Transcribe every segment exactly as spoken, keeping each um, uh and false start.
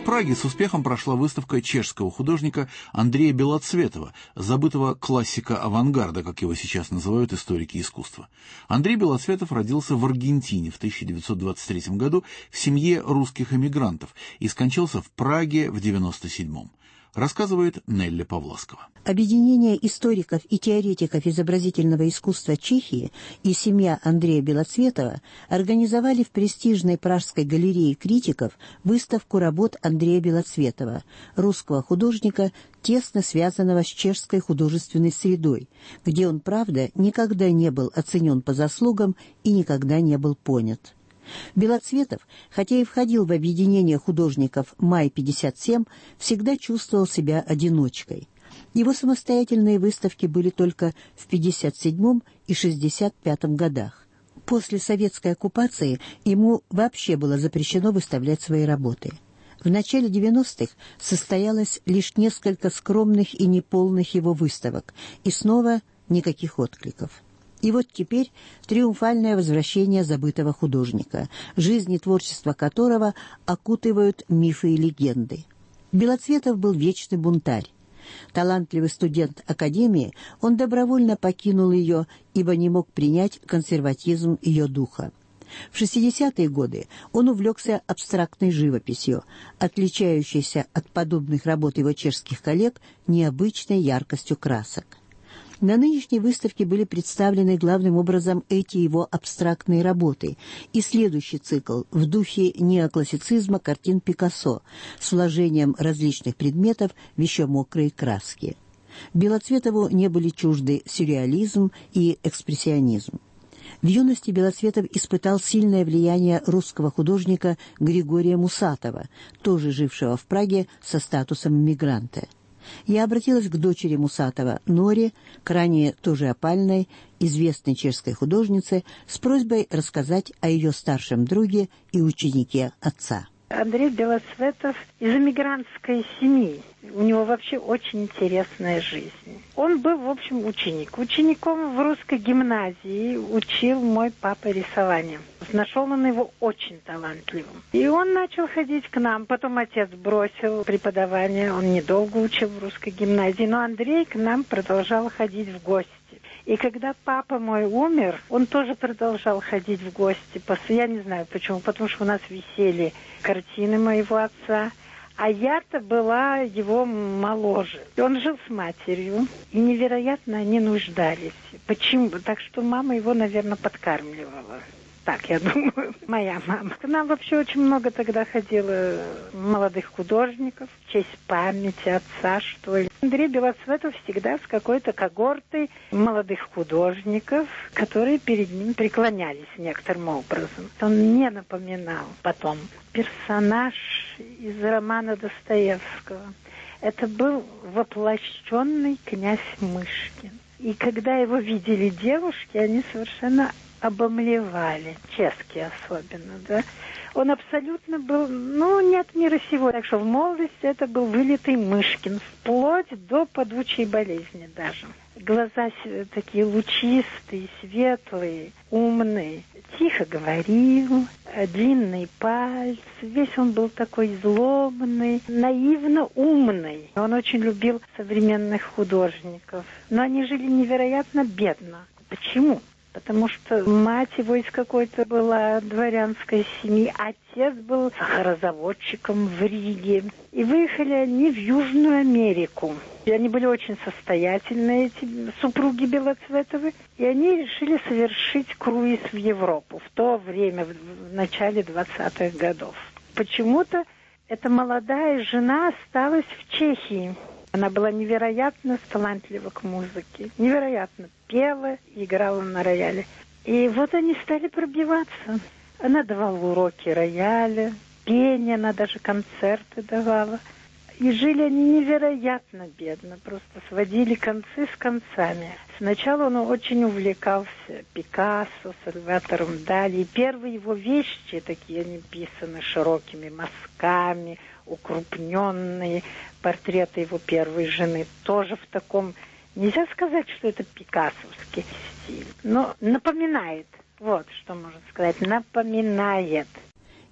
Праге с успехом прошла выставка чешского художника Андрея Белоцветова, забытого классика авангарда, как его сейчас называют историки искусства. Андрей Белоцветов родился в Аргентине в тысяча девятьсот двадцать третьем году в семье русских эмигрантов и скончался в Праге в девяносто седьмом. Рассказывает Нелли Павласкова. Объединение историков и теоретиков изобразительного искусства Чехии и семья Андрея Белоцветова организовали в престижной Пражской галерее критиков выставку работ Андрея Белоцветова, русского художника, тесно связанного с чешской художественной средой, где он, правда, никогда не был оценен по заслугам и никогда не был понят. Белоцветов, хотя и входил в объединение художников «Май-пятьдесят семь», всегда чувствовал себя одиночкой. Его самостоятельные выставки были только в пятьдесят седьмом и шестьдесят пятом годах. После советской оккупации ему вообще было запрещено выставлять свои работы. В начале девяностых состоялось лишь несколько скромных и неполных его выставок, и снова никаких откликов. И вот теперь триумфальное возвращение забытого художника, жизнь и творчество которого окутывают мифы и легенды. Белоцветов был вечный бунтарь. Талантливый студент академии, он добровольно покинул ее, ибо не мог принять консерватизм ее духа. В шестидесятые годы он увлекся абстрактной живописью, отличающейся от подобных работ его чешских коллег необычной яркостью красок. На нынешней выставке были представлены главным образом эти его абстрактные работы и следующий цикл в духе неоклассицизма картин Пикассо с вложением различных предметов в еще мокрые краски. Белоцветову не были чужды сюрреализм и экспрессионизм. В юности Белоцветов испытал сильное влияние русского художника Григория Мусатова, тоже жившего в Праге со статусом иммигранта. Я обратилась к дочери Мусатова, Норе, к ранее тоже опальной, известной чешской художнице, с просьбой рассказать о ее старшем друге и ученике отца. Андрей Белоцветов из эмигрантской семьи. У него вообще очень интересная жизнь. Он был, в общем, ученик. Учеником в русской гимназии учил мой папа рисованию. Нашел он его очень талантливым. И он начал ходить к нам. Потом отец бросил преподавание. Он недолго учил в русской гимназии. Но Андрей к нам продолжал ходить в гости. И когда папа мой умер, он тоже продолжал ходить в гости. Я не знаю почему, потому что у нас висели картины моего отца, а я-то была его моложе. И он жил с матерью, и невероятно они нуждались. Почему? Так что мама его, наверное, подкармливала. Так, я думаю, моя мама. К нам вообще очень много тогда ходило молодых художников, в честь памяти отца, что ли. Андрей Белоцветов всегда с какой-то когортой молодых художников, которые перед ним преклонялись некоторым образом. Он мне напоминал потом персонаж из романа Достоевского. Это был воплощенный князь Мышкин. И когда его видели девушки, они совершенно обомлевали, чешские особенно, да. Он абсолютно был, ну, не от мира сего. Так что в молодости это был вылитый Мышкин, вплоть до падучей болезни даже. Глаза такие лучистые, светлые, умные. Тихо говорил, длинные пальцы. Весь он был такой изломанный, наивно умный. Он очень любил современных художников. Но они жили невероятно бедно. Почему? Потому что мать его из какой-то была дворянской семьи, отец был сахарозаводчиком в Риге. И выехали они в Южную Америку. И они были очень состоятельные, эти супруги Белоцветовы. И они решили совершить круиз в Европу в то время, в начале двадцатых годов. Почему-то эта молодая жена осталась в Чехии. Она была невероятно талантлива к музыке, невероятно пела, играла на рояле. И вот они стали пробиваться. Она давала уроки рояля, пения, она даже концерты давала. И жили они невероятно бедно, просто сводили концы с концами. Сначала он очень увлекался Пикассо, Сальватором Дали. И первые его вещи, такие они писаны широкими мазками, укрупненные. Портреты его первой жены тоже в таком... Нельзя сказать, что это пикассовский стиль, но напоминает. Вот что можно сказать. Напоминает.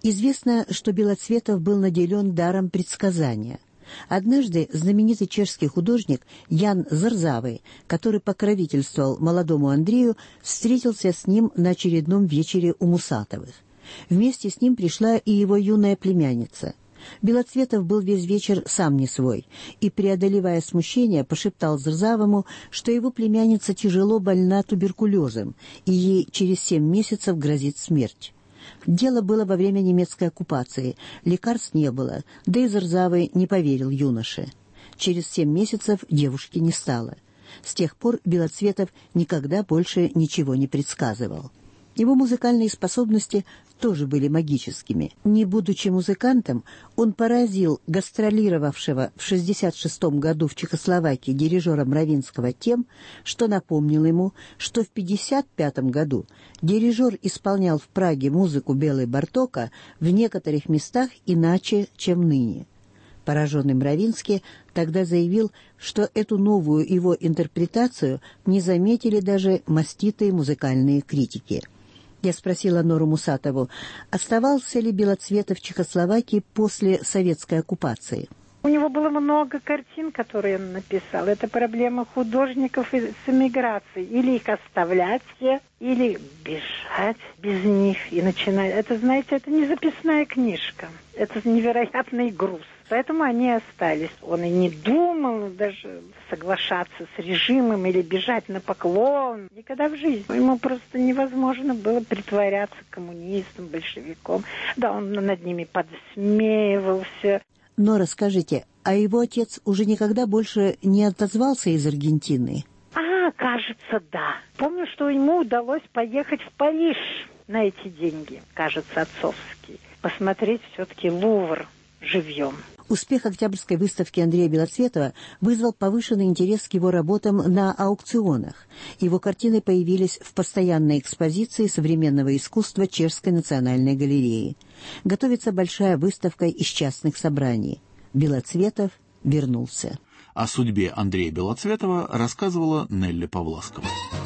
Известно, что Белоцветов был наделен даром предсказания. Однажды знаменитый чешский художник Ян Зарзавый, который покровительствовал молодому Андрею, встретился с ним на очередном вечере у Мусатовых. Вместе с ним пришла и его юная племянница. Белоцветов был весь вечер сам не свой и, преодолевая смущение, пошептал Зарзавому, что его племянница тяжело больна туберкулезом, и ей через семь месяцев грозит смерть. Дело было во время немецкой оккупации, лекарств не было, да и Зарзавый не поверил юноше. Через семь месяцев девушки не стало. С тех пор Белоцветов никогда больше ничего не предсказывал. Его музыкальные способности тоже были магическими. Не будучи музыкантом, он поразил гастролировавшего в шестьдесят шестом году в Чехословакии дирижера Мравинского тем, что напомнил ему, что в пятьдесят пятом году дирижер исполнял в Праге музыку Белы Бартока в некоторых местах иначе, чем ныне. Пораженный Мравинский тогда заявил, что эту новую его интерпретацию не заметили даже маститые музыкальные критики. Я спросила Нору Мусатову, оставался ли Белоцветов в Чехословакии после советской оккупации. У него было много картин, которые он написал. Это проблема художников с эмиграцией. Или их оставлять все, или бежать без них и начинать. Это, знаете, это не записная книжка. Это невероятный груз. Поэтому они остались. Он и не думал даже соглашаться с режимом или бежать на поклон. Никогда в жизни. Ему просто невозможно было притворяться коммунистом, большевиком. Да, он над ними подсмеивался. Но расскажите, а его отец уже никогда больше не отозвался из Аргентины? А, кажется, да. Помню, что ему удалось поехать в Париж на эти деньги, кажется, отцовские. Посмотреть все-таки Лувр живьем. Успех Октябрьской выставки Андрея Белоцветова вызвал повышенный интерес к его работам на аукционах. Его картины появились в постоянной экспозиции современного искусства Чешской национальной галереи. Готовится большая выставка из частных собраний. Белоцветов вернулся. О судьбе Андрея Белоцветова рассказывала Нелли Павласкова.